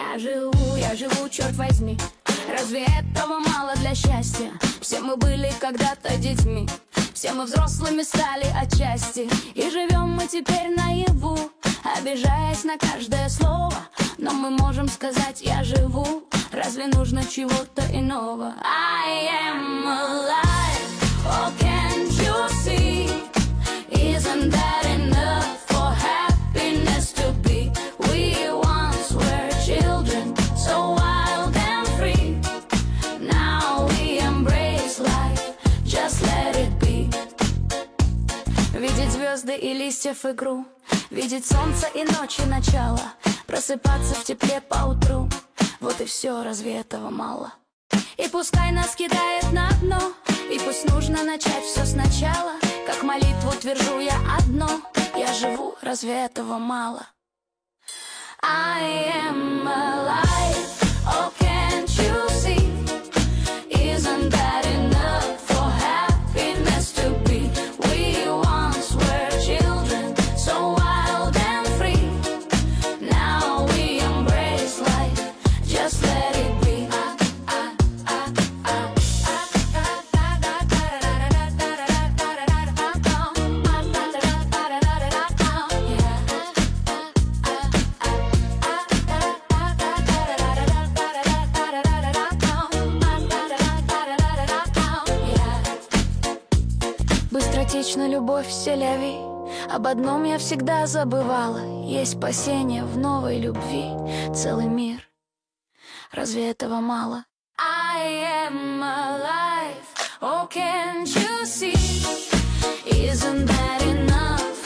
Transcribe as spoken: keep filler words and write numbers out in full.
Я живу, я живу, черт возьми. Разве этого мало для счастья? Все мы были когда-то детьми, все мы взрослыми стали отчасти. И живем мы теперь наяву, обижаясь на каждое слово. Но мы можем сказать «я живу». Разве нужно чего-то иного? I am alive, oh can't you see? Isn't that enough for happiness to be? We once were children, so wild and free. Now we embrace life, just let it be. Видеть звезды и листьев игру, видеть солнце и ночи начало, просыпаться в тепле поутру. Вот и все, разве этого мало? И пускай нас кидает на дно, и пусть нужно начать все сначала. Как молитву твержу я одно: я живу, разве этого мало? I am alive, oh can't you see? Isn't that enough for happiness to be? We once were children, so wild and free. Now we embrace life, just let it be. Быстротечна любовь, селяви. Об одном я всегда забывала: есть спасение в новой любви. Целый мир, разве этого мало? I am alive, oh can't you see? Isn't that enough